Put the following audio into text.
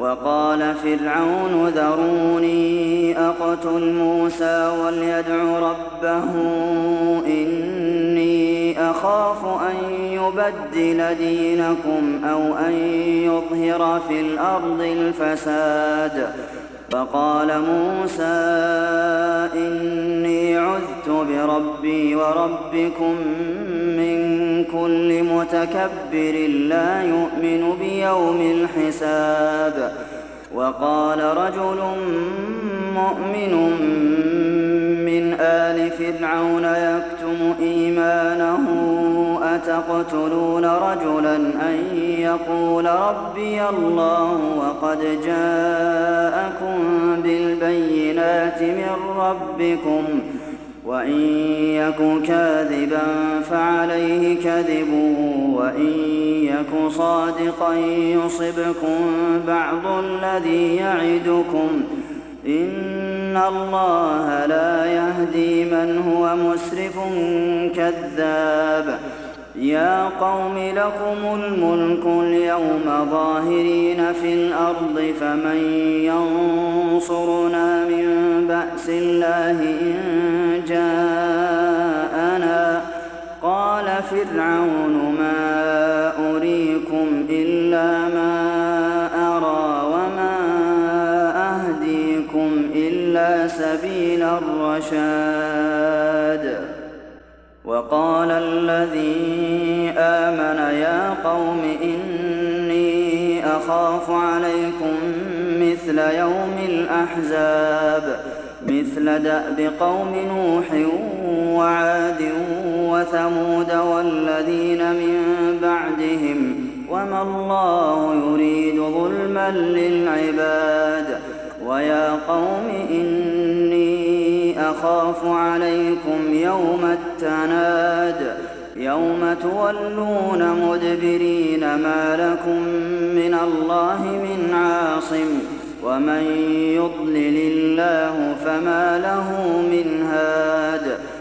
وقال فرعون ذروني أقتل موسى وليدع ربه إني أخاف أن يبدل دينكم أو أن يظهر في الأرض الفساد فقال موسى إني عذت بربي وربكم من كل متكبر لا يؤمن بيوم الحساب وقال رجل مؤمن من آل فرعون يكتم إيمانه أتقتلون رجلا أن يقول ربي الله وقد جاءكم بالبينات من ربكم وإن يك كاذبا فعليه كذبه وإن يك صادقا يصبكم بعض الذي يعدكم إن الله لا يهدي من هو مسرف كذاب يا قوم لكم الملك اليوم ظاهرين في الأرض فمن ينصرنا من بأس الله إن جاءنا قال فرعون ما أريكم إلا ما أرى وما أهديكم إلا سبيل الرشاد وقال الذي آمن يا قوم إني أخاف عليكم مثل يوم الأحزاب مثل دأب قوم نوح وعاد وثمود والذين من بعدهم وما الله يريد ظلما للعباد ويا قوم إني أخاف عليكم يوم التناد يوم تولون مدبرين ما لكم من الله من عاصم ومن يضلل الله فما له من هاد